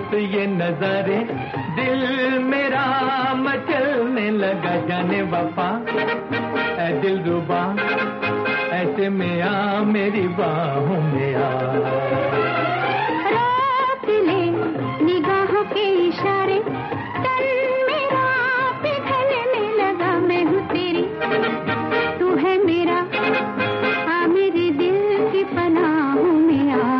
रुत ये नजारे, दिल मेरा मचलने लगा जाने वफा। ऐ दिल रुबा ऐसे में आ मेरी बाहों में आ। रोक ले निगाहों के इशारे, तन मेरा पिघलने लगा, मैं हूँ तेरी तू है मेरा, आ मेरे दिल की पनाहों में आ।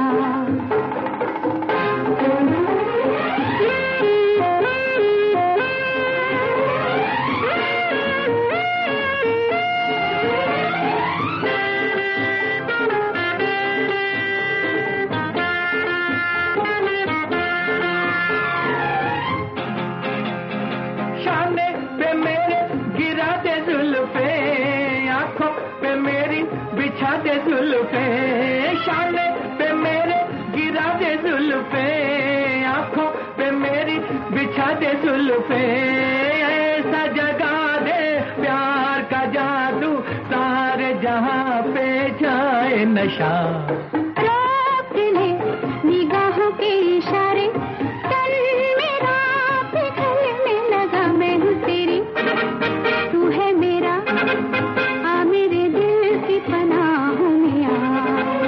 शाने पे मेरे गिरा दे जुल्फे, आंखों पे मेरी बिछा दे जुल्फे। शाने पे मेरे गिरा दे जुल्फे, आंखों पे मेरी बिछा दे जुल्फे। ऐसा जगा दे प्यार का जादू, सारे जहां पे जाए नशा। रोक ले निगाहों के इशारे, तन मेरा पिघलने लगा, मैं हूँ तेरी तू है मेरा, आ मेरे दिल की पनाहों में आ।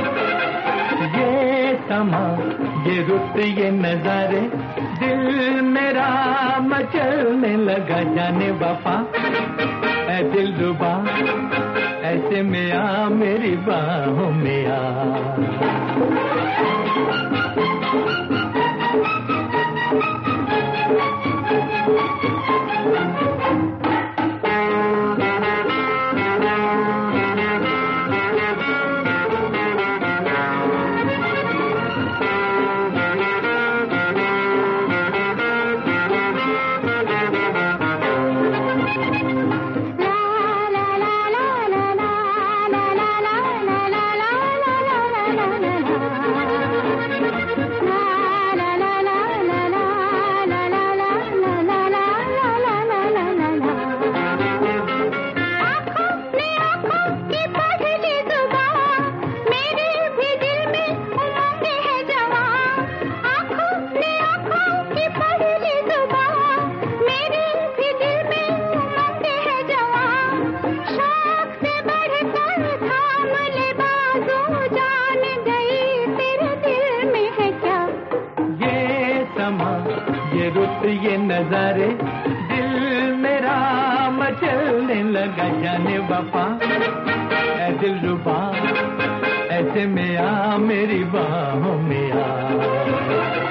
ये समा ये रुत ये नजारे, दिल मेरा मचलने लगा जाने वफा। ऐ दिल रुबा ऐसे में आ मेरी बाहों में आ। ये रुत ये नजारे, दिल मेरा मचलने लगा जाने वफा। ऐ दिल रुबा ऐसे में आ मेरी बाहों में आ।